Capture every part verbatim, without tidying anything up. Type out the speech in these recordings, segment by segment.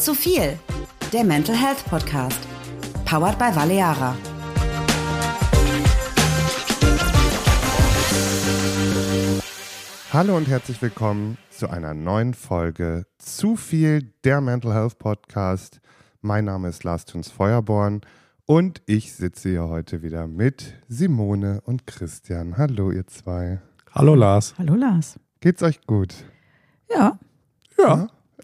Zu viel, der Mental Health Podcast. Powered by Valeara. Hallo und herzlich willkommen zu einer neuen Folge Zu viel, der Mental Health Podcast. Mein Name ist Lars Thuns-Feuerborn und ich sitze hier heute wieder mit Simone und Christian. Hallo ihr zwei. Hallo Lars. Hallo Lars. Geht's euch gut? Ja. Ja.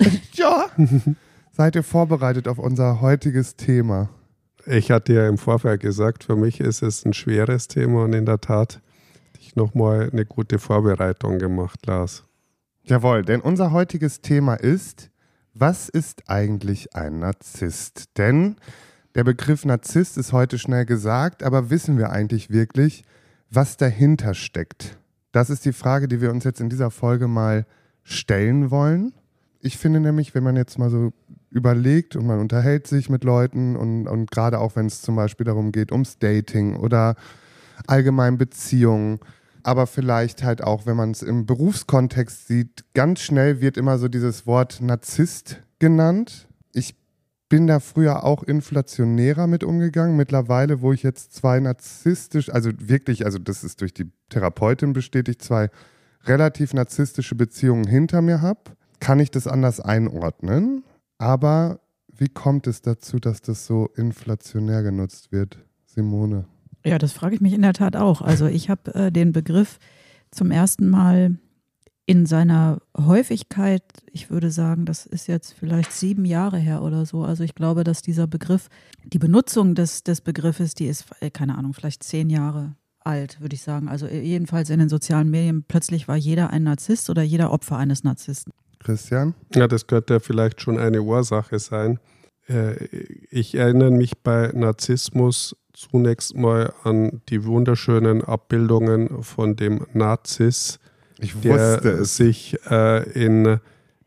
Ja. Seid ihr vorbereitet auf unser heutiges Thema? Ich hatte ja im Vorfeld gesagt, für mich ist es ein schweres Thema und in der Tat habe ich nochmal eine gute Vorbereitung gemacht, Lars. Jawohl, denn unser heutiges Thema ist, was ist eigentlich ein Narzisst? Denn der Begriff Narzisst ist heute schnell gesagt, aber wissen wir eigentlich wirklich, was dahinter steckt? Das ist die Frage, die wir uns jetzt in dieser Folge mal stellen wollen. Ich finde nämlich, wenn man jetzt mal so überlegt und man unterhält sich mit Leuten und, und gerade auch wenn es zum Beispiel darum geht, ums Dating oder allgemein Beziehungen, aber vielleicht halt auch, wenn man es im Berufskontext sieht, ganz schnell wird immer so dieses Wort Narzisst genannt. Ich bin da früher auch inflationärer mit umgegangen. Mittlerweile, wo ich jetzt zwei narzisstisch, also wirklich, also das ist durch die Therapeutin bestätigt, zwei relativ narzisstische Beziehungen hinter mir habe, kann ich das anders einordnen. Aber wie kommt es dazu, dass das so inflationär genutzt wird, Simone? Ja, das frage ich mich in der Tat auch. Also ich habe äh, den Begriff zum ersten Mal in seiner Häufigkeit, ich würde sagen, das ist jetzt vielleicht sieben Jahre her oder so. Also ich glaube, dass dieser Begriff, die Benutzung des, des Begriffes, die ist, äh, keine Ahnung, vielleicht zehn Jahre alt, würde ich sagen. Also jedenfalls in den sozialen Medien, plötzlich war jeder ein Narzisst oder jeder Opfer eines Narzissten. Christian? Ja, das könnte vielleicht schon eine Ursache sein. Äh, ich erinnere mich bei Narzissmus zunächst mal an die wunderschönen Abbildungen von dem Narzis, Ich der wusste es. sich äh, in,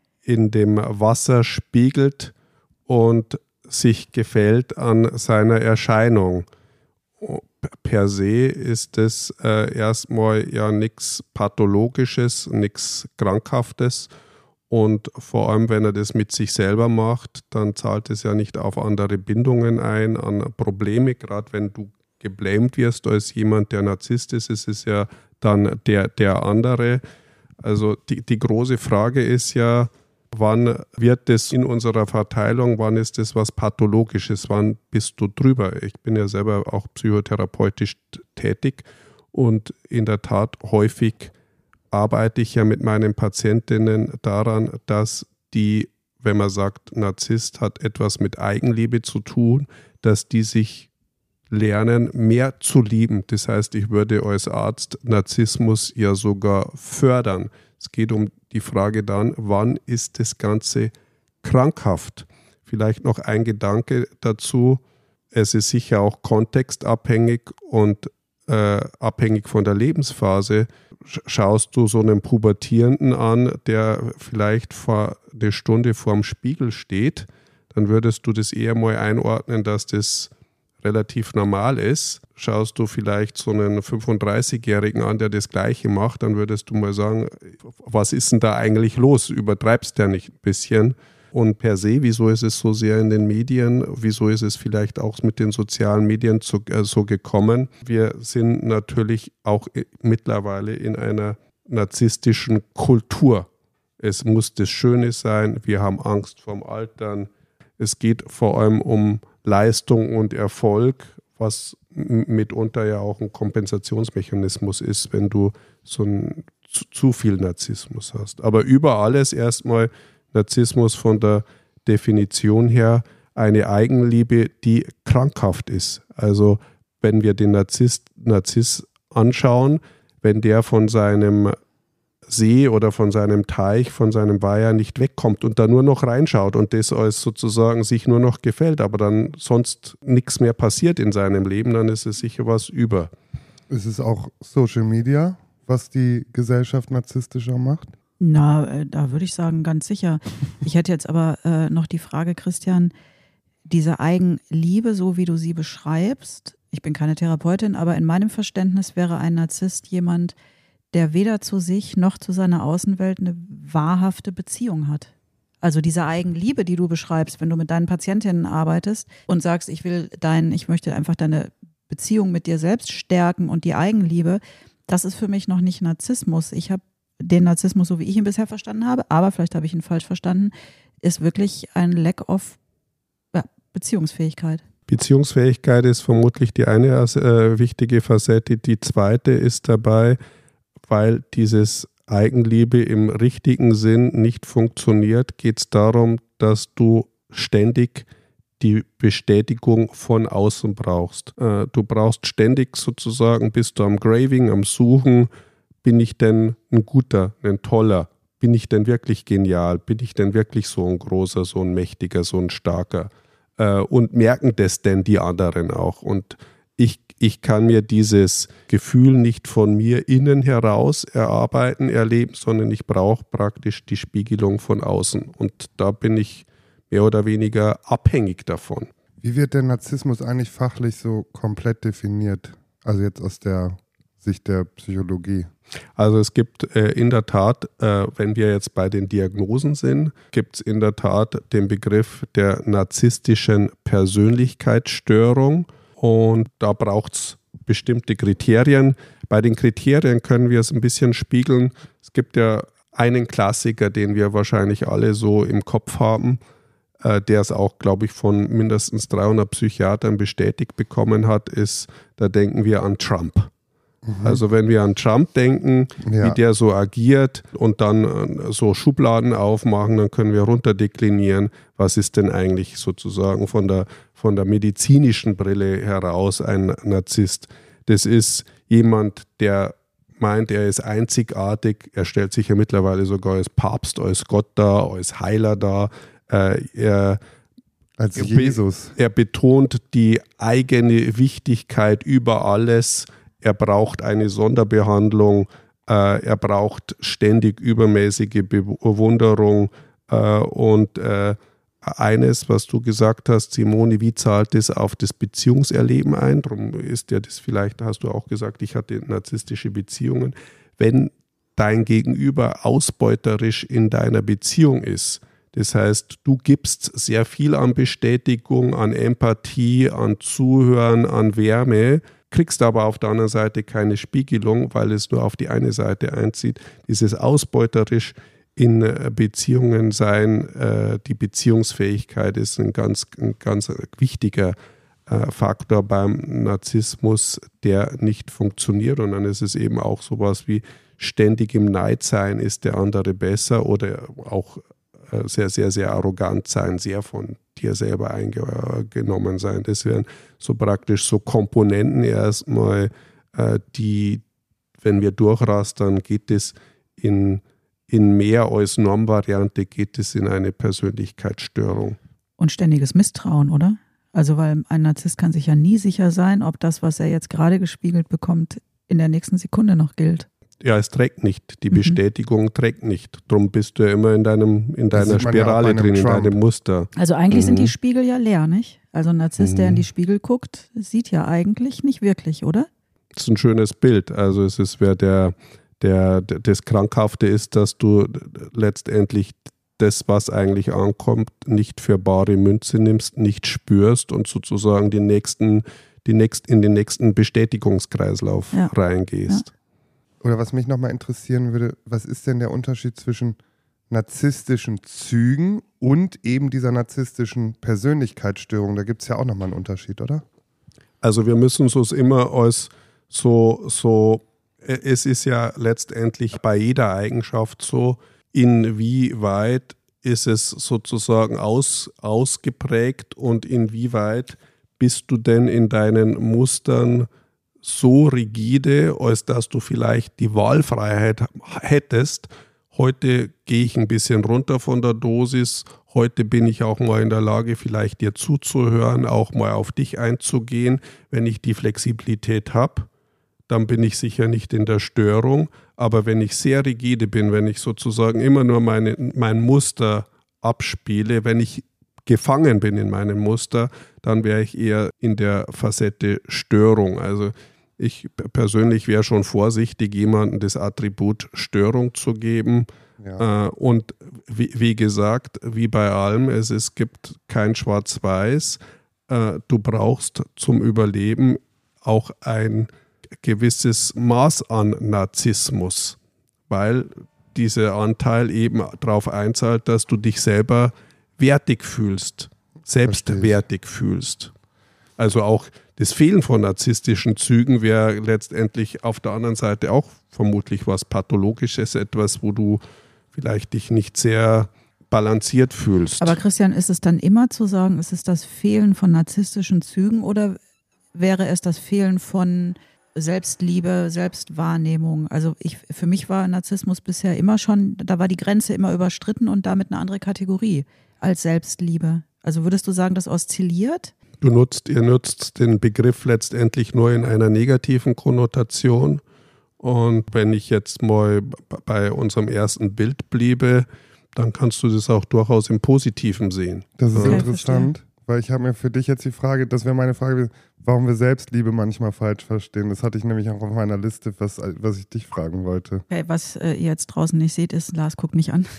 in dem Wasser spiegelt und sich gefällt an seiner Erscheinung. Per se ist es äh, erstmal ja nichts Pathologisches, nichts Krankhaftes. Und vor allem, wenn er das mit sich selber macht, dann zahlt es ja nicht auf andere Bindungen ein, an Probleme. Gerade wenn du geblamed wirst als jemand, der Narzisst ist, ist es ja dann der, der andere. Also die, die große Frage ist ja, wann wird das in unserer Verteilung, wann ist das was Pathologisches, wann bist du drüber? Ich bin ja selber auch psychotherapeutisch tätig und in der Tat häufig arbeite ich ja mit meinen Patientinnen daran, dass die, wenn man sagt, Narzisst hat etwas mit Eigenliebe zu tun, dass die sich lernen, mehr zu lieben. Das heißt, ich würde als Arzt Narzissmus ja sogar fördern. Es geht um die Frage dann, wann ist das Ganze krankhaft? Vielleicht noch ein Gedanke dazu. Es ist sicher auch kontextabhängig und äh, abhängig von der Lebensphase. Schaust du so einen Pubertierenden an, der vielleicht vor eine Stunde vorm Spiegel steht, dann würdest du das eher mal einordnen, dass das relativ normal ist. Schaust du vielleicht so einen fünfunddreißigjährigen an, der das Gleiche macht, dann würdest du mal sagen, was ist denn da eigentlich los? Übertreibst du ja nicht ein bisschen? Und per se, wieso ist es so sehr in den Medien? Wieso ist es vielleicht auch mit den sozialen Medien zu, äh, so gekommen? Wir sind natürlich auch mittlerweile in einer narzisstischen Kultur. Es muss das Schöne sein. Wir haben Angst vorm Altern. Es geht vor allem um Leistung und Erfolg, was mitunter ja auch ein Kompensationsmechanismus ist, wenn du so ein, zu, zu viel Narzissmus hast. Aber über alles erstmal Narzissmus von der Definition her eine Eigenliebe, die krankhaft ist. Also wenn wir den Narzisst, Narziss anschauen, wenn der von seinem See oder von seinem Teich, von seinem Weiher nicht wegkommt und da nur noch reinschaut und das als sozusagen sich nur noch gefällt, aber dann sonst nichts mehr passiert in seinem Leben, dann ist es sicher was über. Ist es auch Social Media, was die Gesellschaft narzisstischer macht? Na, da würde ich sagen, ganz sicher. Ich hätte jetzt aber äh, noch die Frage, Christian, diese Eigenliebe, so wie du sie beschreibst, ich bin keine Therapeutin, aber in meinem Verständnis wäre ein Narzisst jemand, der weder zu sich noch zu seiner Außenwelt eine wahrhafte Beziehung hat. Also diese Eigenliebe, die du beschreibst, wenn du mit deinen Patientinnen arbeitest und sagst, ich will dein, ich möchte einfach deine Beziehung mit dir selbst stärken und die Eigenliebe, das ist für mich noch nicht Narzissmus. Ich habe den Narzissmus, so wie ich ihn bisher verstanden habe, aber vielleicht habe ich ihn falsch verstanden, ist wirklich ein Lack of ja, Beziehungsfähigkeit. Beziehungsfähigkeit ist vermutlich die eine äh, wichtige Facette. Die zweite ist dabei, weil dieses Eigenliebe im richtigen Sinn nicht funktioniert, geht es darum, dass du ständig die Bestätigung von außen brauchst. Äh, du brauchst ständig sozusagen, bist du am Graving, am Suchen, bin ich denn ein guter, ein toller, bin ich denn wirklich genial, bin ich denn wirklich so ein großer, so ein mächtiger, so ein starker äh, und merken das denn die anderen auch und ich Ich kann mir dieses Gefühl nicht von mir innen heraus erarbeiten, erleben, sondern ich brauche praktisch die Spiegelung von außen. Und da bin ich mehr oder weniger abhängig davon. Wie wird der Narzissmus eigentlich fachlich so komplett definiert? Also jetzt aus der Sicht der Psychologie. Also es gibt äh, in der Tat, äh, wenn wir jetzt bei den Diagnosen sind, gibt es in der Tat den Begriff der narzisstischen Persönlichkeitsstörung. Und da braucht es bestimmte Kriterien. Bei den Kriterien können wir es ein bisschen spiegeln. Es gibt ja einen Klassiker, den wir wahrscheinlich alle so im Kopf haben, äh, der es auch, glaube ich, von mindestens dreihundert Psychiatern bestätigt bekommen hat, ist, da denken wir an Trump. Mhm. Also wenn wir an Trump denken, ja. wie der so agiert und dann äh, so Schubladen aufmachen, dann können wir runterdeklinieren, was ist denn eigentlich sozusagen von der, von der medizinischen Brille heraus ein Narzisst. Das ist jemand, der meint, er ist einzigartig, er stellt sich ja mittlerweile sogar als Papst, als Gott dar, als Heiler dar. Äh, er, als Jesus. Er betont die eigene Wichtigkeit über alles. Er braucht eine Sonderbehandlung, äh, er braucht ständig übermäßige Bewunderung äh, und äh, eines, was du gesagt hast, Simone, wie zahlt das auf das Beziehungserleben ein? Darum ist ja das vielleicht, hast du auch gesagt, ich hatte narzisstische Beziehungen. Wenn dein Gegenüber ausbeuterisch in deiner Beziehung ist, das heißt, du gibst sehr viel an Bestätigung, an Empathie, an Zuhören, an Wärme, kriegst aber auf der anderen Seite keine Spiegelung, weil es nur auf die eine Seite einzieht. Dieses ausbeuterisch in Beziehungen sein, äh, die Beziehungsfähigkeit ist ein ganz, ein ganz wichtiger äh, Faktor beim Narzissmus, der nicht funktioniert. Und dann ist es eben auch sowas wie ständig im Neid sein, ist der andere besser oder auch äh, sehr, sehr, sehr arrogant sein, sehr von dir selber eingenommen sein. Das wären so praktisch so Komponenten erstmal, äh, die, wenn wir durchrastern, geht es in In mehr als Normvariante geht es in eine Persönlichkeitsstörung. Und ständiges Misstrauen, oder? Also weil ein Narzisst kann sich ja nie sicher sein, ob das, was er jetzt gerade gespiegelt bekommt, in der nächsten Sekunde noch gilt. Ja, es trägt nicht. Die Mhm. Bestätigung trägt nicht. Darum bist du ja immer in, deinem, in deiner Spirale ja drin, in Trump. deinem Muster. Also eigentlich Mhm. sind die Spiegel ja leer, nicht? Also ein Narzisst, Mhm. der in die Spiegel guckt, sieht ja eigentlich nicht wirklich, oder? Das ist ein schönes Bild. Also es ist, wer der Der, das Krankhafte ist, dass du letztendlich das, was eigentlich ankommt, nicht für bare Münze nimmst, nicht spürst und sozusagen den nächsten, die nächst, in den nächsten Bestätigungskreislauf ja. reingehst. Ja. Oder was mich nochmal interessieren würde, was ist denn der Unterschied zwischen narzisstischen Zügen und eben dieser narzisstischen Persönlichkeitsstörung? Da gibt es ja auch nochmal einen Unterschied, oder? Also wir müssen es immer als so, so es ist ja letztendlich bei jeder Eigenschaft so, inwieweit ist es sozusagen aus, ausgeprägt und inwieweit bist du denn in deinen Mustern so rigide, als dass du vielleicht die Wahlfreiheit hättest. Heute gehe ich ein bisschen runter von der Dosis, heute bin ich auch mal in der Lage, vielleicht dir zuzuhören, auch mal auf dich einzugehen, wenn ich die Flexibilität habe. Dann bin ich sicher nicht in der Störung. Aber wenn ich sehr rigide bin, wenn ich sozusagen immer nur meine, mein Muster abspiele, wenn ich gefangen bin in meinem Muster, dann wäre ich eher in der Facette Störung. Also ich persönlich wäre schon vorsichtig, jemandem das Attribut Störung zu geben. Ja. Äh, und wie, wie gesagt, wie bei allem, es, es gibt kein Schwarz-Weiß. Äh, du brauchst zum Überleben auch ein gewisses Maß an Narzissmus, weil dieser Anteil eben darauf einzahlt, dass du dich selber wertig fühlst, selbstwertig fühlst. Also auch das Fehlen von narzisstischen Zügen wäre letztendlich auf der anderen Seite auch vermutlich was Pathologisches, etwas, wo du vielleicht dich nicht sehr balanciert fühlst. Aber Christian, ist es dann immer zu sagen, ist es das Fehlen von narzisstischen Zügen oder wäre es das Fehlen von Selbstliebe, Selbstwahrnehmung? Also ich, für mich war Narzissmus bisher immer schon, da war die Grenze immer überstritten und damit eine andere Kategorie als Selbstliebe. Also würdest du sagen, das oszilliert? Du nutzt, ihr nutzt den Begriff letztendlich nur in einer negativen Konnotation. Und wenn ich jetzt mal bei unserem ersten Bild bliebe, dann kannst du das auch durchaus im Positiven sehen. Das ist Okay, interessant, verstehe. weil ich habe mir für dich jetzt die Frage, das wäre meine Frage, warum wir Selbstliebe manchmal falsch verstehen. Das hatte ich nämlich auch auf meiner Liste, was, was ich dich fragen wollte. Okay, was äh, ihr jetzt draußen nicht seht, ist, Lars guckt mich an.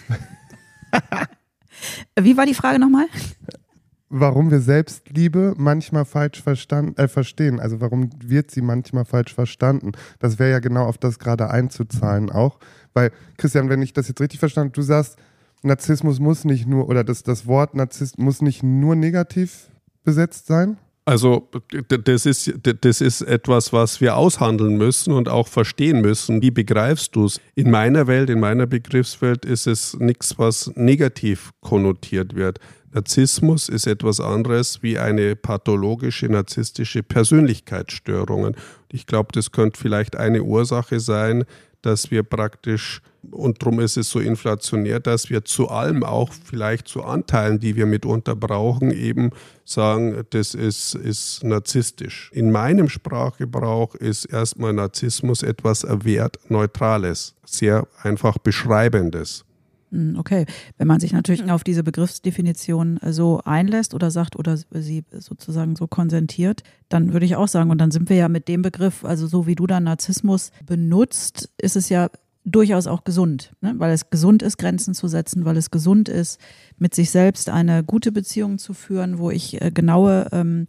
Wie war die Frage nochmal? Warum wir Selbstliebe manchmal falsch verstanden, äh, verstehen. Also warum wird sie manchmal falsch verstanden? Das wäre ja genau auf das gerade einzuzahlen auch. Weil, Christian, wenn ich das jetzt richtig verstanden habe, du sagst, Narzissmus muss nicht nur, oder das, das Wort Narzisst muss nicht nur negativ besetzt sein? Also das ist, das ist etwas, was wir aushandeln müssen und auch verstehen müssen. Wie begreifst du es? In meiner Welt, in meiner Begriffswelt ist es nichts, was negativ konnotiert wird. Narzissmus ist etwas anderes wie eine pathologische, narzisstische Persönlichkeitsstörung. Ich glaube, das könnte vielleicht eine Ursache sein, dass wir praktisch, und darum ist es so inflationär, dass wir zu allem auch vielleicht zu Anteilen, die wir mitunter brauchen, eben sagen, das ist, ist narzisstisch. In meinem Sprachgebrauch ist erstmal Narzissmus etwas Wertneutrales, sehr einfach Beschreibendes. Okay, wenn man sich natürlich auf diese Begriffsdefinition so einlässt oder sagt oder sie sozusagen so konsentiert, dann würde ich auch sagen, und dann sind wir ja mit dem Begriff, also so wie du dann Narzissmus benutzt, ist es ja durchaus auch gesund, ne? Weil es gesund ist, Grenzen zu setzen, weil es gesund ist, mit sich selbst eine gute Beziehung zu führen, wo ich äh, genaue ähm,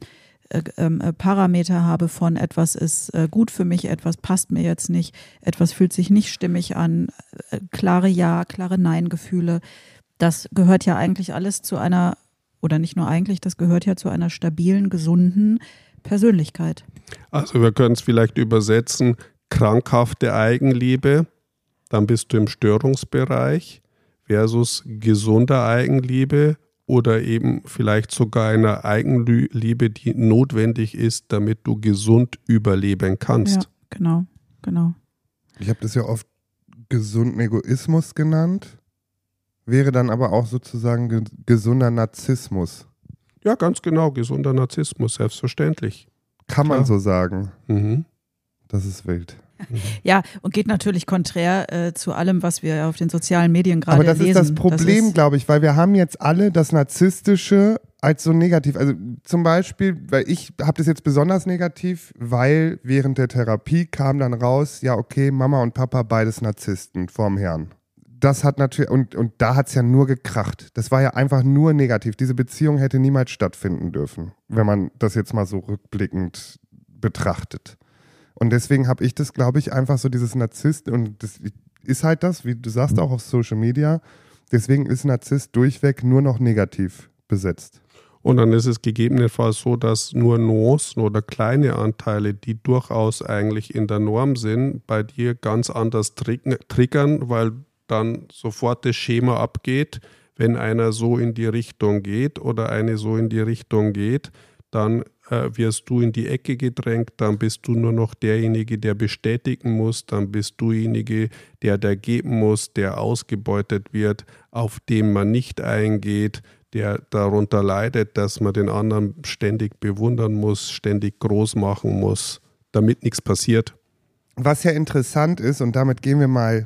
äh, Parameter habe von etwas ist äh, gut für mich, etwas passt mir jetzt nicht, etwas fühlt sich nicht stimmig an, äh, klare Ja, klare Nein-Gefühle. Das gehört ja eigentlich alles zu einer, oder nicht nur eigentlich, das gehört ja zu einer stabilen, gesunden Persönlichkeit. Also wir können es vielleicht übersetzen, krankhafte Eigenliebe, dann bist du im Störungsbereich versus gesunder Eigenliebe, oder eben vielleicht sogar einer Eigenliebe, die notwendig ist, damit du gesund überleben kannst. Ja, genau, genau. Ich habe das ja oft gesunden Egoismus genannt, wäre dann aber auch sozusagen ge- gesunder Narzissmus. Ja, ganz genau, gesunder Narzissmus, selbstverständlich. Kann man Klar. so sagen. Mhm. Das ist wild. Ja, und geht natürlich konträr äh, zu allem, was wir auf den sozialen Medien gerade Aber das lesen. ist das Problem, glaube ich, weil wir haben jetzt alle das Narzisstische als so negativ. Also zum Beispiel, weil ich habe das jetzt besonders negativ, weil während der Therapie kam dann raus, ja okay, Mama und Papa beides Narzissten vorm Herrn. Das hat natürlich, und, und da hat es ja nur gekracht. Das war ja einfach nur negativ. Diese Beziehung hätte niemals stattfinden dürfen, wenn man das jetzt mal so rückblickend betrachtet. Und deswegen habe ich das, glaube ich, einfach so dieses Narzisst, und das ist halt das, wie du sagst, auch auf Social Media, deswegen ist Narzisst durchweg nur noch negativ besetzt. Und dann ist es gegebenenfalls so, dass nur Nuancen oder kleine Anteile, die durchaus eigentlich in der Norm sind, bei dir ganz anders triggern, weil dann sofort das Schema abgeht, wenn einer so in die Richtung geht oder eine so in die Richtung geht, dann äh, wirst du in die Ecke gedrängt, dann bist du nur noch derjenige, der bestätigen muss, dann bist du derjenige, der da geben muss, der ausgebeutet wird, auf den man nicht eingeht, der darunter leidet, dass man den anderen ständig bewundern muss, ständig groß machen muss, damit nichts passiert. Was ja interessant ist, und damit gehen wir mal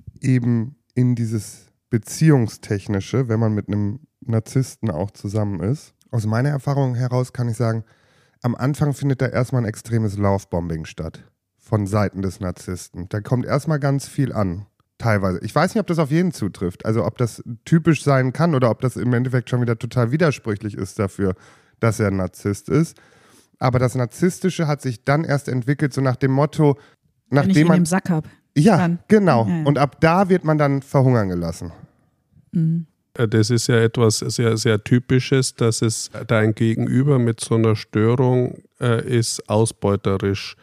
eben in dieses Beziehungstechnische, wenn man mit einem Narzissten auch zusammen ist. Aus meiner Erfahrung heraus kann ich sagen, am Anfang findet da erstmal ein extremes Lovebombing statt von Seiten des Narzissten. Da kommt erstmal ganz viel an. teilweise. Ich weiß nicht, ob das auf jeden zutrifft. Also ob das typisch sein kann oder ob das im Endeffekt schon wieder total widersprüchlich ist dafür, dass er ein Narzisst ist. Aber das Narzisstische hat sich dann erst entwickelt, so nach dem Motto, nachdem Wenn ich ihn man im Sack habe. Ja, dann. genau. Ja, ja. Und ab da wird man dann verhungern gelassen. Mhm. Das ist ja etwas sehr, sehr Typisches, dass es dein Gegenüber mit so einer Störung äh, ist ausbeuterisch,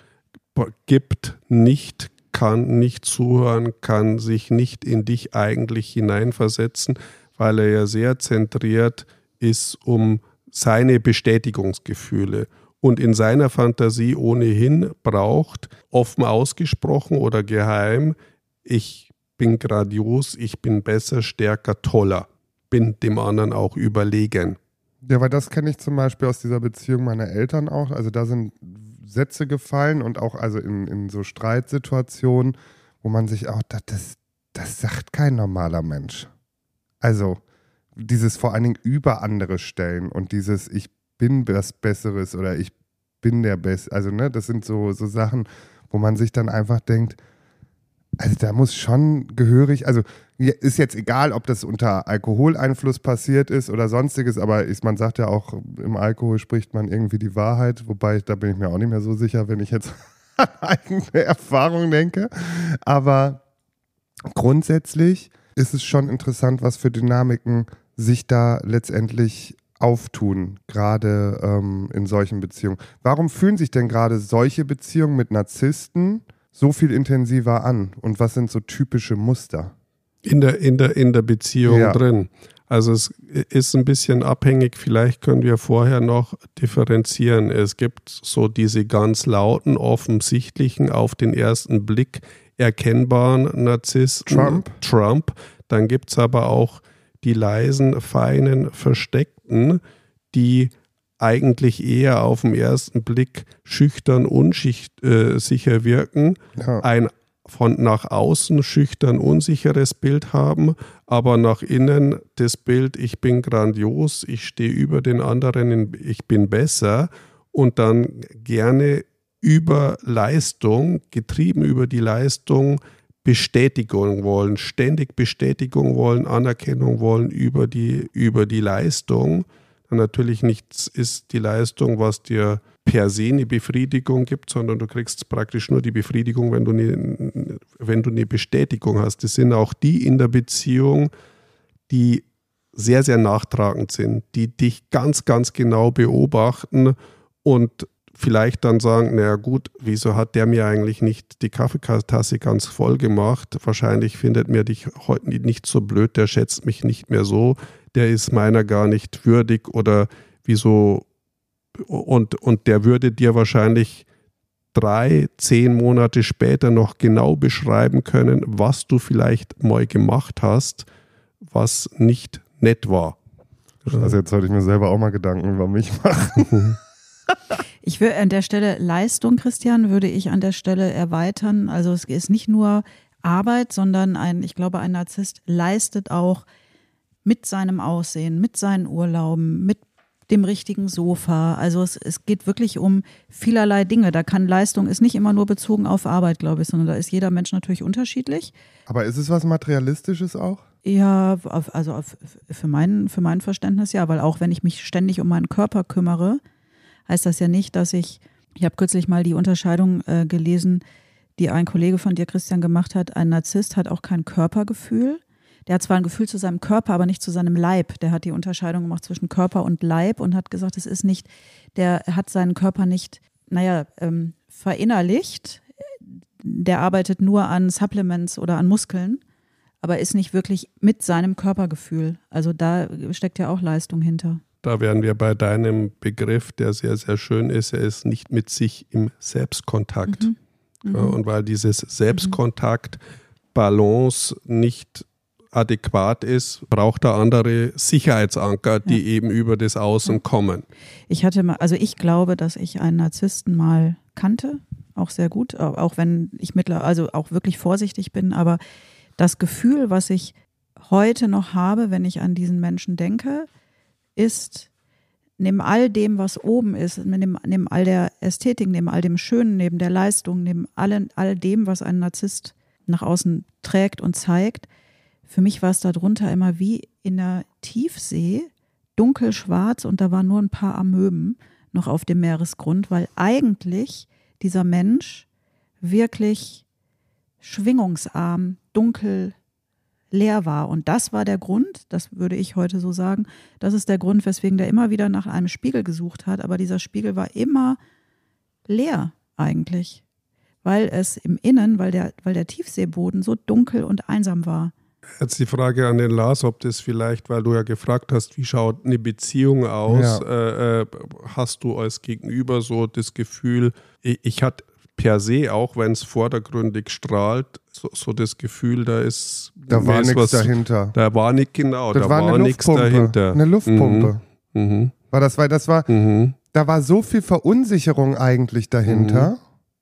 gibt, nicht, kann nicht zuhören, kann sich nicht in dich eigentlich hineinversetzen, weil er ja sehr zentriert ist um seine Bestätigungsgefühle und in seiner Fantasie ohnehin braucht, offen ausgesprochen oder geheim, ich bin grandios, ich bin besser, stärker, toller, bin dem anderen auch überlegen. Ja, weil das kenne ich zum Beispiel aus dieser Beziehung meiner Eltern auch. Also da sind Sätze gefallen und auch also in, in so Streitsituationen, wo man sich auch, das, das, das sagt kein normaler Mensch. Also dieses vor allen Dingen über andere stellen und dieses ich bin was Besseres oder ich bin der Beste. Also ne, das sind so, so Sachen, wo man sich dann einfach denkt, also da muss schon gehörig, also ist jetzt egal, ob das unter Alkoholeinfluss passiert ist oder sonstiges, aber ist, man sagt ja auch, im Alkohol spricht man irgendwie die Wahrheit, wobei da bin ich mir auch nicht mehr so sicher, wenn ich jetzt an eigene Erfahrung denke. Aber grundsätzlich ist es schon interessant, was für Dynamiken sich da letztendlich auftun, gerade ähm, in solchen Beziehungen. Warum fühlen sich denn gerade solche Beziehungen mit Narzissten so viel intensiver an? Und was sind so typische Muster? In der, in der, in der Beziehung Ja. drin. Also es ist ein bisschen abhängig, vielleicht können wir vorher noch differenzieren. Es gibt so diese ganz lauten, offensichtlichen, auf den ersten Blick erkennbaren Narzissten. Trump. Trump. Dann gibt es aber auch die leisen, feinen, versteckten, die eigentlich eher auf den ersten Blick schüchtern, unsicher wirken, Ja. ein von nach außen schüchtern, unsicheres Bild haben, aber nach innen das Bild, ich bin grandios, ich stehe über den anderen, ich bin besser und dann gerne über Leistung, getrieben über die Leistung, Bestätigung wollen, ständig Bestätigung wollen, Anerkennung wollen über die, über die Leistung. Und natürlich nichts ist die Leistung, was dir per se eine Befriedigung gibt, sondern du kriegst praktisch nur die Befriedigung, wenn du eine, wenn du eine Bestätigung hast. Das sind auch die in der Beziehung, die sehr, sehr nachtragend sind, die dich ganz, ganz genau beobachten und vielleicht dann sagen, naja gut, wieso hat der mir eigentlich nicht die Kaffeetasse ganz voll gemacht? Wahrscheinlich findet mir dich heute nicht so blöd, der schätzt mich nicht mehr so, der ist meiner gar nicht würdig oder wieso und, und der würde dir wahrscheinlich drei, zehn Monate später noch genau beschreiben können, was du vielleicht mal gemacht hast, was nicht nett war. Also jetzt sollte ich mir selber auch mal Gedanken über mich machen. Ich würde an der Stelle Leistung, Christian, würde ich an der Stelle erweitern. Also es ist nicht nur Arbeit, sondern ein, ich glaube, ein Narzisst leistet auch mit seinem Aussehen, mit seinen Urlauben, mit dem richtigen Sofa. Also es, es geht wirklich um vielerlei Dinge. Da kann Leistung, ist nicht immer nur bezogen auf Arbeit, glaube ich, sondern da ist jeder Mensch natürlich unterschiedlich. Aber ist es was Materialistisches auch? Ja, auf, also auf, für, mein, für mein Verständnis ja, weil auch wenn ich mich ständig um meinen Körper kümmere, heißt das ja nicht, dass ich, ich habe kürzlich mal die Unterscheidung äh, gelesen, die ein Kollege von dir, Christian, gemacht hat. Ein Narzisst hat auch kein Körpergefühl. Der hat zwar ein Gefühl zu seinem Körper, aber nicht zu seinem Leib. Der hat die Unterscheidung gemacht zwischen Körper und Leib und hat gesagt, es ist nicht, der hat seinen Körper nicht, naja, ähm, verinnerlicht. Der arbeitet nur an Supplements oder an Muskeln, aber ist nicht wirklich mit seinem Körpergefühl. Also da steckt ja auch Leistung hinter. Da wären wir bei deinem Begriff, der sehr, sehr schön ist. Er ist nicht mit sich im Selbstkontakt. Mhm. Mhm. Ja, und weil dieses Selbstkontakt, Balance nicht adäquat ist, braucht er andere Sicherheitsanker, die ja. eben über das Außen ja. kommen. Ich hatte mal, also ich glaube, dass ich einen Narzissten mal kannte, auch sehr gut, auch wenn ich mittlerweile, also auch wirklich vorsichtig bin, aber das Gefühl, was ich heute noch habe, wenn ich an diesen Menschen denke, ist, neben all dem, was oben ist, neben, neben all der Ästhetik, neben all dem Schönen, neben der Leistung, neben all, all dem, was ein Narzisst nach außen trägt und zeigt. Für mich war es darunter immer wie in der Tiefsee, dunkelschwarz und da waren nur ein paar Amöben noch auf dem Meeresgrund, weil eigentlich dieser Mensch wirklich schwingungsarm, dunkel, leer war. Und das war der Grund, das würde ich heute so sagen, das ist der Grund, weswegen der immer wieder nach einem Spiegel gesucht hat. Aber dieser Spiegel war immer leer eigentlich, weil es im Innen, weil der, weil der Tiefseeboden so dunkel und einsam war. Jetzt die Frage an den Lars, ob das vielleicht, weil du ja gefragt hast, wie schaut eine Beziehung aus, Ja. äh, äh, hast du als Gegenüber so das Gefühl, ich, ich hatte per se, auch wenn es vordergründig strahlt, so, so das Gefühl, da ist Da war ist nichts was- dahinter. Da war nicht genau, Das da war war, eine nichts Luftpumpe. dahinter. Eine Luftpumpe. Mhm. Mhm. War das, weil das war, Mhm. da war so viel Verunsicherung eigentlich dahinter,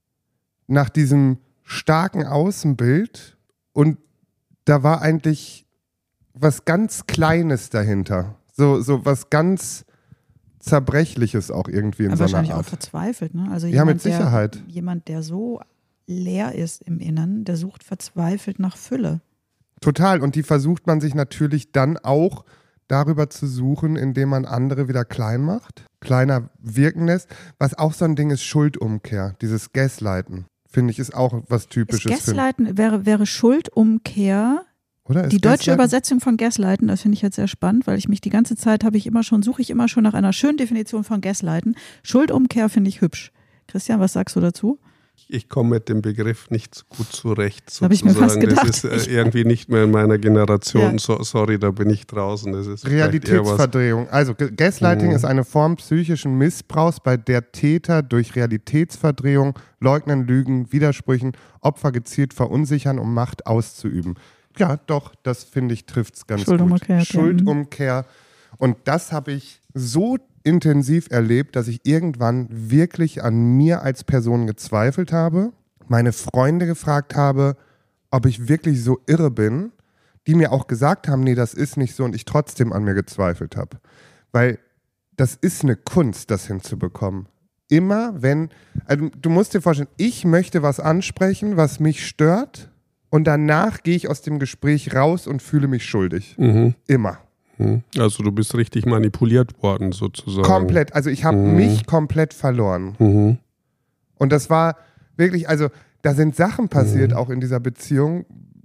nach diesem starken Außenbild, und da war eigentlich was ganz Kleines dahinter. So, so was ganz Zerbrechliches auch irgendwie in Aber so einer wahrscheinlich auch Art. verzweifelt. Ne? Also Ja, jemand, mit Sicherheit. Der, jemand, der so leer ist im Innern, der sucht verzweifelt nach Fülle. Total. Und die versucht man sich natürlich dann auch darüber zu suchen, indem man andere wieder klein macht, kleiner wirken lässt. Was auch so ein Ding ist, Schuldumkehr, dieses Gaslighten. Finde ich, ist auch was Ist Typisches. für- Gaslighten wäre, wäre Schuldumkehr. Oder? Ist Die deutsche Gaslighten- Übersetzung von Gaslighten, das finde ich jetzt sehr spannend, weil ich mich die ganze Zeit habe ich immer schon, suche ich immer schon nach einer schönen Definition von Gaslighten. Schuldumkehr finde ich hübsch. Christian, was sagst du dazu? Ich komme mit dem Begriff nicht so gut zurecht. Hab ich mir fast sozusagen. gedacht. Das ist äh, irgendwie nicht mehr in meiner Generation. Ja. So, sorry, da bin ich draußen. Das ist vielleicht eher was. Realitätsverdrehung. Also G- Gaslighting Mhm. ist eine Form psychischen Missbrauchs, bei der Täter durch Realitätsverdrehung, Leugnen, Lügen, Widersprüchen Opfer gezielt verunsichern, um Macht auszuüben. Ja, doch, das finde ich trifft es ganz Schuldumkehr, gut. ja. Schuldumkehr. Und das habe ich so intensiv erlebt, dass ich irgendwann wirklich an mir als Person gezweifelt habe, meine Freunde gefragt habe, ob ich wirklich so irre bin, die mir auch gesagt haben, nee, das ist nicht so, und ich trotzdem an mir gezweifelt habe. Weil das ist eine Kunst, das hinzubekommen. Immer wenn, also du musst dir vorstellen, ich möchte was ansprechen, was mich stört, und danach gehe ich aus dem Gespräch raus und fühle mich schuldig. Mhm. Immer. Mhm. Also du bist richtig manipuliert worden sozusagen. Komplett. Also ich habe Mhm. mich komplett verloren. Mhm. Und das war wirklich, also da sind Sachen passiert, Mhm. auch in dieser Beziehung,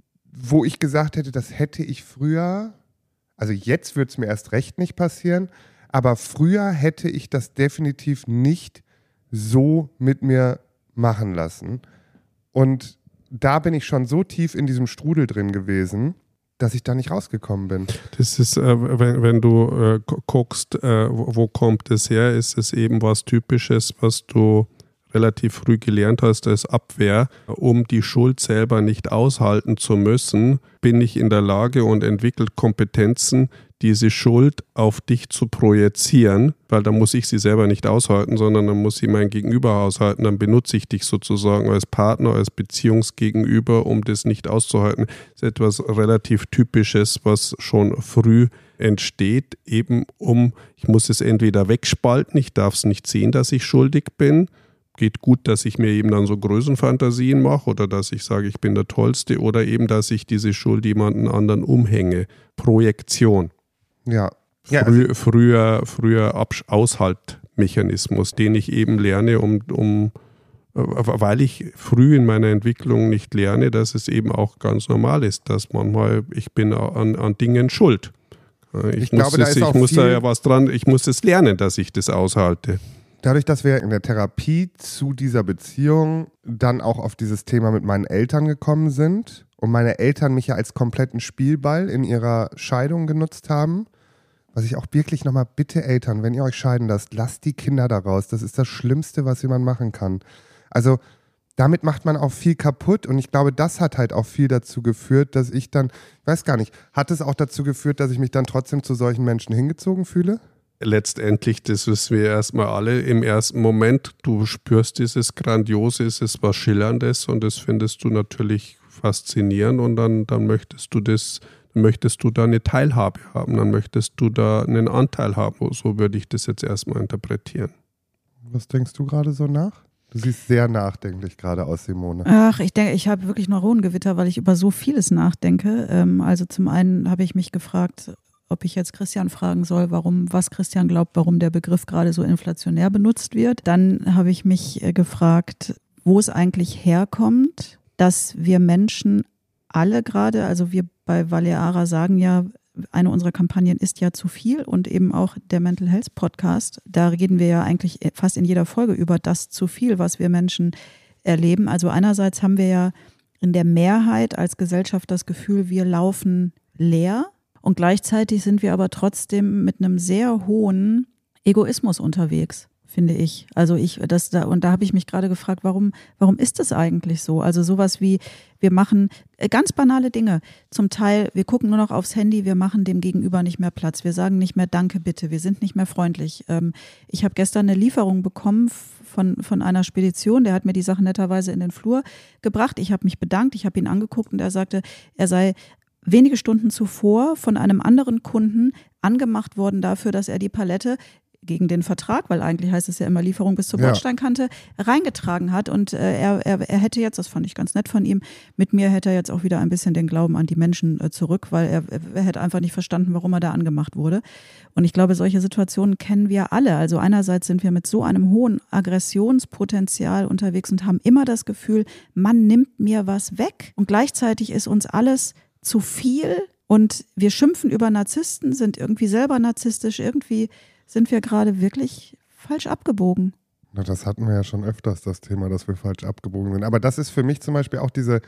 wo ich gesagt hätte, das hätte ich früher, also jetzt würde es mir erst recht nicht passieren, aber früher hätte ich das definitiv nicht so mit mir machen lassen. Und da bin ich schon so tief in diesem Strudel drin gewesen, dass ich da nicht rausgekommen bin. Das ist, äh, wenn, wenn du äh, gu- guckst, äh, wo, wo kommt es her, ist es eben was Typisches, was du relativ früh gelernt hast als Abwehr. Um die Schuld selber nicht aushalten zu müssen, bin ich in der Lage und entwickelt Kompetenzen, diese Schuld auf dich zu projizieren, weil dann muss ich sie selber nicht aushalten, sondern dann muss sie mein Gegenüber aushalten. Dann benutze ich dich sozusagen als Partner, als Beziehungsgegenüber, um das nicht auszuhalten. Das ist etwas relativ Typisches, was schon früh entsteht, eben um, ich muss es entweder wegspalten, ich darf es nicht sehen, dass ich schuldig bin. Geht gut, dass ich mir eben dann so Größenfantasien mache oder dass ich sage, ich bin der Tollste, oder eben, dass ich diese Schuld jemanden anderen umhänge. Projektion. Ja. Ja, also, Frü früher früher Absch Aushaltmechanismus, den ich eben lerne, um, um, äh, weil ich früh in meiner Entwicklung nicht lerne, dass es eben auch ganz normal ist, dass manchmal, ich bin an, an Dingen schuld. Ich, Ich muss, glaube, da es, ist ich auch muss da viel- ja was dran, ich muss es lernen, dass ich das aushalte. dadurch, dass wir in der Therapie zu dieser Beziehung dann auch auf dieses Thema mit meinen Eltern gekommen sind und meine Eltern mich ja als kompletten Spielball in ihrer Scheidung genutzt haben, was ich auch wirklich nochmal bitte, Eltern, wenn ihr euch scheiden lasst, lasst die Kinder da raus. Das ist das Schlimmste, was jemand machen kann. Also damit macht man auch viel kaputt, und ich glaube, das hat halt auch viel dazu geführt, dass ich dann, ich weiß gar nicht, hat es auch dazu geführt, dass ich mich dann trotzdem zu solchen Menschen hingezogen fühle? Letztendlich, das wissen wir erstmal alle im ersten Moment, du spürst dieses Grandiose, es ist was Schillerndes, und das findest du natürlich faszinierend, und dann, dann möchtest du das, möchtest du da eine Teilhabe haben, dann möchtest du da einen Anteil haben. So würde ich das jetzt erstmal interpretieren. Was denkst du gerade so nach? Du siehst sehr nachdenklich gerade aus, Simone. Ach, ich denke, ich habe wirklich Neuronengewitter, weil ich über so vieles nachdenke. Ähm, also zum einen habe ich mich gefragt, ob ich jetzt Christian fragen soll, warum, was Christian glaubt, warum der Begriff gerade so inflationär benutzt wird. Dann habe ich mich äh, gefragt, wo es eigentlich herkommt, dass wir Menschen alle gerade, also wir bei Valeara sagen ja, eine unserer Kampagnen ist ja zu viel und eben auch der Mental Health Podcast. Da reden wir ja eigentlich fast in jeder Folge über das zu viel, was wir Menschen erleben. Also einerseits haben wir ja in der Mehrheit als Gesellschaft das Gefühl, wir laufen leer und gleichzeitig sind wir aber trotzdem mit einem sehr hohen Egoismus unterwegs, finde ich. Also ich, das da, und da habe ich mich gerade gefragt, warum, warum ist das eigentlich so? Also sowas wie, wir machen ganz banale Dinge. Zum Teil, wir gucken nur noch aufs Handy, wir machen dem Gegenüber nicht mehr Platz. Wir sagen nicht mehr Danke, bitte. Wir sind nicht mehr freundlich. Ähm, ich habe gestern eine Lieferung bekommen von, von einer Spedition, der hat mir die Sachen netterweise in den Flur gebracht. Ich habe mich bedankt, ich habe ihn angeguckt und er sagte, er sei wenige Stunden zuvor von einem anderen Kunden angemacht worden dafür, dass er die Palette gegen den Vertrag, weil eigentlich heißt es ja immer Lieferung bis zur Bordsteinkante, ja. reingetragen hat und äh, er, er, er hätte jetzt, das fand ich ganz nett von ihm, mit mir hätte er jetzt auch wieder ein bisschen den Glauben an die Menschen äh, zurück, weil er, er hätte einfach nicht verstanden, warum er da angemacht wurde. Und ich glaube, solche Situationen kennen wir alle. Also einerseits sind wir mit so einem hohen Aggressionspotenzial unterwegs und haben immer das Gefühl, man nimmt mir was weg und gleichzeitig ist uns alles zu viel und wir schimpfen über Narzissten, sind irgendwie selber narzisstisch, irgendwie sind wir gerade wirklich falsch abgebogen. Na, das hatten wir ja schon öfters, das Thema, dass wir falsch abgebogen sind. Aber das ist für mich zum Beispiel auch diese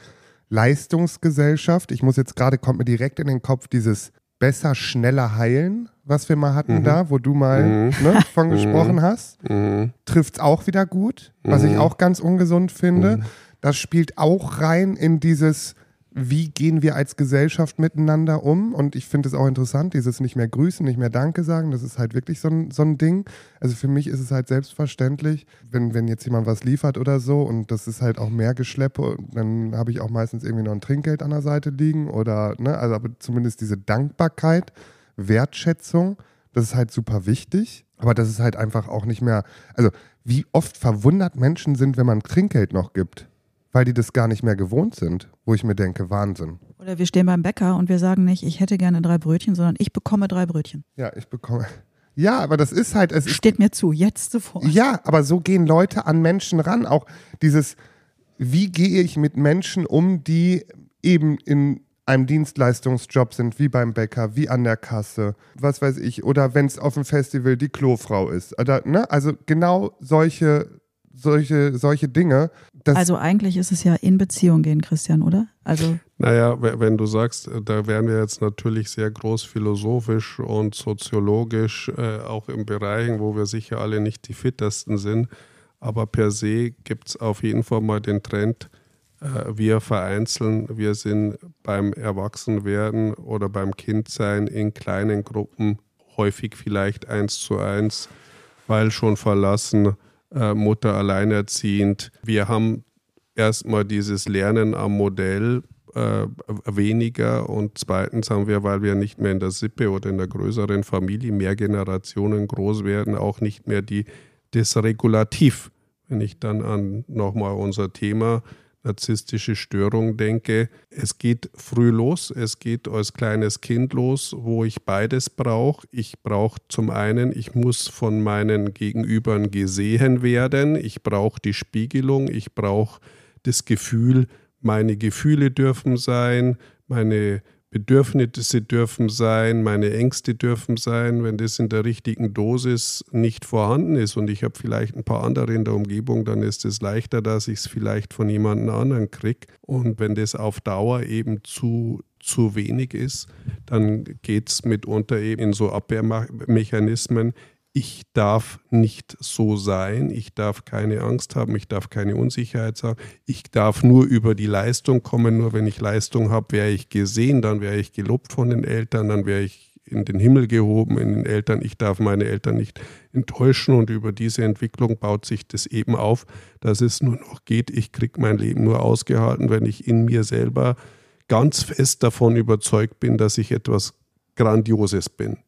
Leistungsgesellschaft. Ich muss jetzt gerade, kommt mir direkt in den Kopf dieses besser, schneller heilen, was wir mal hatten mhm. da, wo du mal mhm. ne, von gesprochen hast. Mhm. Trifft es auch wieder gut, was mhm. ich auch ganz ungesund finde. Mhm. Das spielt auch rein in dieses, wie gehen wir als Gesellschaft miteinander um? Und ich finde es auch interessant, dieses nicht mehr grüßen, nicht mehr Danke sagen, das ist halt wirklich so ein, so ein Ding. Also für mich ist es halt selbstverständlich, wenn, wenn jetzt jemand was liefert oder so und das ist halt auch mehr Geschleppe, dann habe ich auch meistens irgendwie noch ein Trinkgeld an der Seite liegen oder, ne, also aber zumindest diese Dankbarkeit, Wertschätzung, das ist halt super wichtig. Aber das ist halt einfach auch nicht mehr, also wie oft verwundert Menschen sind, wenn man Trinkgeld noch gibt. Weil die das gar nicht mehr gewohnt sind, wo ich mir denke, Wahnsinn. Oder wir stehen beim Bäcker und wir sagen nicht, ich hätte gerne drei Brötchen, sondern ich bekomme drei Brötchen. Ja, ich bekomme. Ja, aber das ist halt. Es Steht ist, mir zu, jetzt sofort. Ja, aber so gehen Leute an Menschen ran. Auch dieses, wie gehe ich mit Menschen um, die eben in einem Dienstleistungsjob sind, wie beim Bäcker, wie an der Kasse, was weiß ich. Oder wenn es auf dem Festival die Klofrau ist. Oder, ne? Also genau solche, solche, solche Dinge. Also eigentlich ist es ja in Beziehung gehen, Christian, oder? Also naja, wenn du sagst, da wären wir jetzt natürlich sehr groß philosophisch und soziologisch, äh, auch in Bereichen, wo wir sicher alle nicht die fittesten sind. Aber per se gibt es auf jeden Fall mal den Trend, äh, wir vereinzeln, wir sind beim Erwachsenwerden oder beim Kindsein in kleinen Gruppen, häufig vielleicht eins zu eins, weil schon verlassen, Mutter alleinerziehend. Wir haben erstmal dieses Lernen am Modell äh, weniger und zweitens haben wir, weil wir nicht mehr in der Sippe oder in der größeren Familie mehr Generationen groß werden, auch nicht mehr die, das Regulativ. Wenn ich dann an nochmal unser Thema narzisstische Störung denke, es geht früh los, es geht als kleines Kind los, wo ich beides brauche. Ich brauche zum einen, ich muss von meinen Gegenübern gesehen werden, ich brauche die Spiegelung, ich brauche das Gefühl, meine Gefühle dürfen sein, meine Bedürfnisse dürfen sein, meine Ängste dürfen sein. Wenn das in der richtigen Dosis nicht vorhanden ist und ich habe vielleicht ein paar andere in der Umgebung, dann ist es leichter, dass ich es vielleicht von jemand anderen kriege. Und wenn das auf Dauer eben zu, zu wenig ist, dann geht es mitunter eben in so Abwehrmechanismen. Ich darf nicht so sein, ich darf keine Angst haben, ich darf keine Unsicherheit haben, ich darf nur über die Leistung kommen, nur wenn ich Leistung habe, wäre ich gesehen, dann wäre ich gelobt von den Eltern, dann wäre ich in den Himmel gehoben in den Eltern, ich darf meine Eltern nicht enttäuschen und über diese Entwicklung baut sich das eben auf, dass es nur noch geht, ich kriege mein Leben nur ausgehalten, wenn ich in mir selber ganz fest davon überzeugt bin, dass ich etwas Grandioses bin.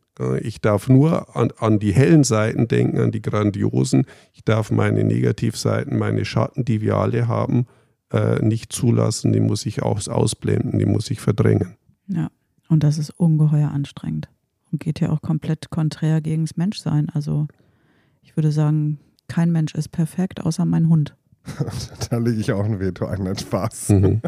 Ich darf nur an, an die hellen Seiten denken, an die grandiosen. Ich darf meine Negativseiten, meine Schatten, die wir alle haben, äh, nicht zulassen. Die muss ich auch ausblenden, die muss ich verdrängen. Ja, und das ist ungeheuer anstrengend und geht ja auch komplett konträr gegen das Menschsein. Also ich würde sagen, kein Mensch ist perfekt, außer mein Hund. Da lege ich auch ein Veto ein, nicht Spaß. Mhm.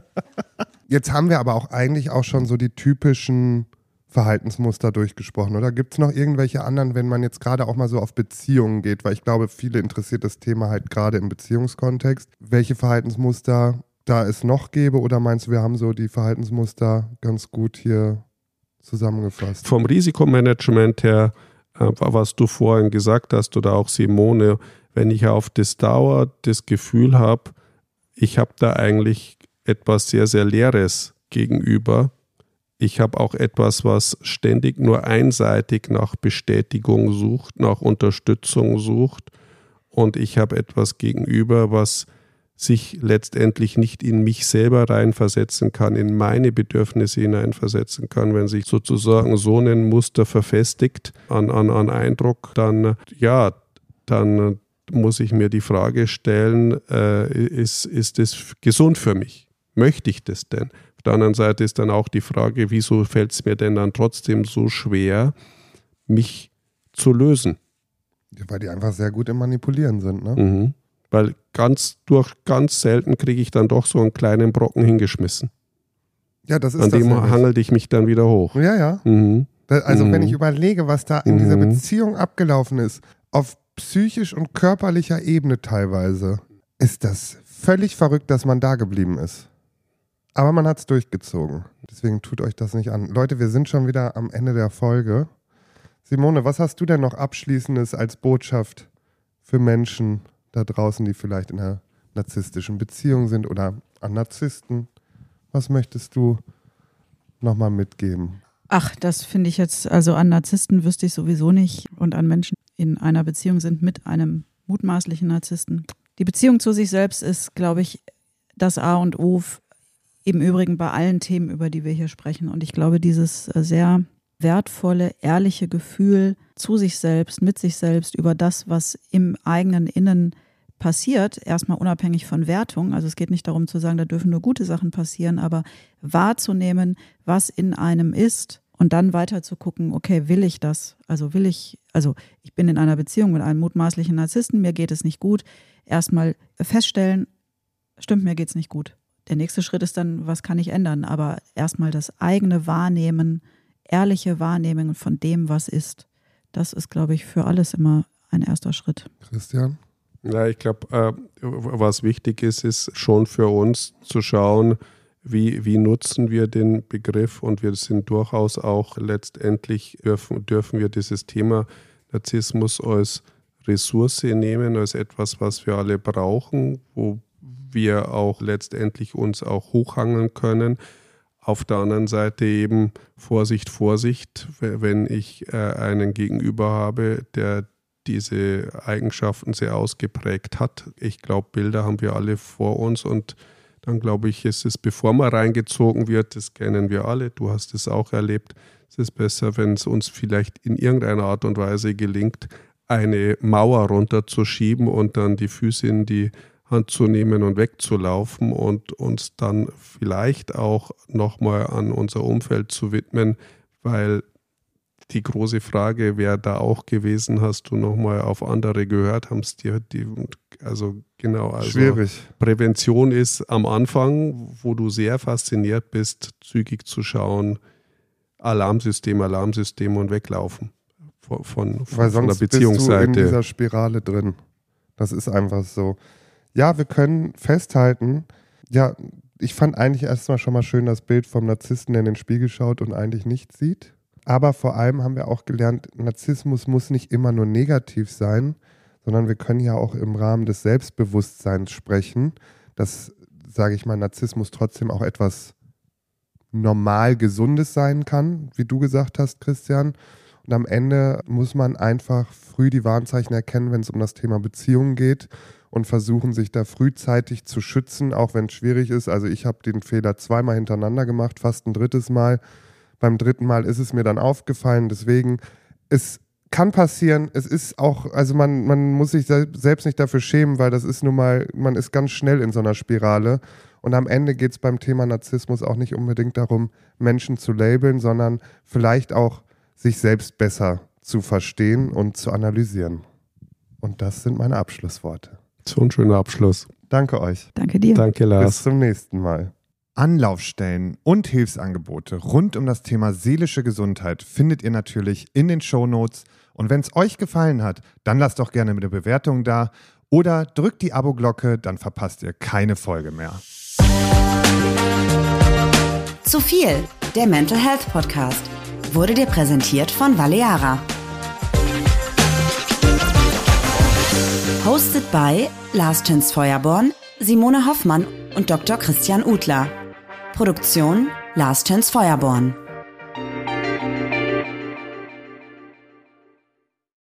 Jetzt haben wir aber auch eigentlich auch schon so die typischen Verhaltensmuster durchgesprochen, oder? Gibt es noch irgendwelche anderen, wenn man jetzt gerade auch mal so auf Beziehungen geht, weil ich glaube, viele interessiert das Thema halt gerade im Beziehungskontext. Welche Verhaltensmuster da es noch gäbe, oder meinst du, wir haben so die Verhaltensmuster ganz gut hier zusammengefasst? Vom Risikomanagement her, äh, was du vorhin gesagt hast, oder auch Simone, wenn ich auf das Dauer das Gefühl habe, ich habe da eigentlich etwas sehr, sehr Leeres gegenüber. Ich habe auch etwas, was ständig nur einseitig nach Bestätigung sucht, nach Unterstützung sucht. Und ich habe etwas gegenüber, was sich letztendlich nicht in mich selber reinversetzen kann, in meine Bedürfnisse hineinversetzen kann. Wenn sich sozusagen so ein Muster verfestigt an, an, an Eindruck, dann, ja, dann muss ich mir die Frage stellen, äh, ist, ist das gesund für mich? Möchte ich das denn? Auf der anderen Seite ist dann auch die Frage, wieso fällt es mir denn dann trotzdem so schwer, mich zu lösen? Ja, weil die einfach sehr gut im Manipulieren sind, ne? Mhm. Weil ganz durch ganz selten kriege ich dann doch so einen kleinen Brocken hingeschmissen. Ja, das ist An das dem nämlich. hangel ich mich dann wieder hoch. Ja, ja. Mhm. Da, also Mhm. wenn ich überlege, was da in Mhm. dieser Beziehung abgelaufen ist, auf psychisch und körperlicher Ebene teilweise, ist das völlig verrückt, dass man da geblieben ist. Aber man hat es durchgezogen. Deswegen tut euch das nicht an. Leute, wir sind schon wieder am Ende der Folge. Simone, was hast du denn noch Abschließendes als Botschaft für Menschen da draußen, die vielleicht in einer narzisstischen Beziehung sind oder an Narzissten? Was möchtest du nochmal mitgeben? Ach, das finde ich jetzt, also an Narzissten wüsste ich sowieso nicht und an Menschen, die in einer Beziehung sind mit einem mutmaßlichen Narzissten. Die Beziehung zu sich selbst ist, glaube ich, das A und O im Übrigen bei allen Themen, über die wir hier sprechen. Und ich glaube, dieses sehr wertvolle, ehrliche Gefühl zu sich selbst, mit sich selbst, über das, was im eigenen Innen passiert, erstmal unabhängig von Wertung. Also es geht nicht darum zu sagen, da dürfen nur gute Sachen passieren, aber wahrzunehmen, was in einem ist und dann weiter zu gucken, okay, will ich das? Also will ich, also ich bin in einer Beziehung mit einem mutmaßlichen Narzissten, mir geht es nicht gut. Erstmal feststellen, stimmt, mir geht es nicht gut. Der nächste Schritt ist dann, was kann ich ändern? Aber erstmal das eigene Wahrnehmen, ehrliche Wahrnehmen von dem, was ist. Das ist, glaube ich, für alles immer ein erster Schritt. Christian? Ja, ich glaube, äh, was wichtig ist, ist schon für uns zu schauen, wie, wie nutzen wir den Begriff, und wir sind durchaus auch letztendlich, dürfen, dürfen wir dieses Thema Narzissmus als Ressource nehmen, als etwas, was wir alle brauchen, wo wir auch letztendlich uns auch hochhangeln können. Auf der anderen Seite eben Vorsicht, Vorsicht, wenn ich äh, einen Gegenüber habe, der diese Eigenschaften sehr ausgeprägt hat. Ich glaube, Bilder haben wir alle vor uns, und dann glaube ich, ist es, bevor man reingezogen wird, das kennen wir alle, du hast es auch erlebt, es ist besser, wenn es uns vielleicht in irgendeiner Art und Weise gelingt, eine Mauer runterzuschieben und dann die Füße in die Hand zu nehmen und wegzulaufen und uns dann vielleicht auch nochmal an unser Umfeld zu widmen, weil die große Frage wäre da auch gewesen, hast du nochmal auf andere gehört, haben es dir, die, also genau, also Schwierig. Prävention ist am Anfang, wo du sehr fasziniert bist, zügig zu schauen, Alarmsystem, Alarmsystem und weglaufen von, von, Weil von der sonst Beziehungsseite. bist du in dieser Spirale drin. Das ist einfach so. Ja, wir können festhalten, ja, ich fand eigentlich erstmal schon mal schön das Bild vom Narzissten, der in den Spiegel schaut und eigentlich nichts sieht. Aber vor allem haben wir auch gelernt, Narzissmus muss nicht immer nur negativ sein, sondern wir können ja auch im Rahmen des Selbstbewusstseins sprechen, dass, sage ich mal, Narzissmus trotzdem auch etwas normal Gesundes sein kann, wie du gesagt hast, Christian. Und am Ende muss man einfach früh die Warnzeichen erkennen, wenn es um das Thema Beziehungen geht, und versuchen, sich da frühzeitig zu schützen, auch wenn es schwierig ist. Also ich habe den Fehler zweimal hintereinander gemacht, fast ein drittes Mal. Beim dritten Mal ist es mir dann aufgefallen. Deswegen es kann passieren, es ist auch, also man, man muss sich selbst nicht dafür schämen, weil das ist nun mal, man ist ganz schnell in so einer Spirale und am Ende geht es beim Thema Narzissmus auch nicht unbedingt darum, Menschen zu labeln, sondern vielleicht auch sich selbst besser zu verstehen und zu analysieren. Und das sind meine Abschlussworte. So ein schöner Abschluss. Danke euch. Danke dir. Danke, Lars. Bis zum nächsten Mal. Anlaufstellen und Hilfsangebote rund um das Thema seelische Gesundheit findet ihr natürlich in den Shownotes. Und wenn es euch gefallen hat, dann lasst doch gerne eine Bewertung da oder drückt die Abo-Glocke, dann verpasst ihr keine Folge mehr. Zu viel, der Mental Health Podcast, wurde dir präsentiert von Valeara. Hosted by Lars Töns-Feuerborn, Simone Hoffmann und Doktor Christian Udler. Produktion Lars Töns-Feuerborn.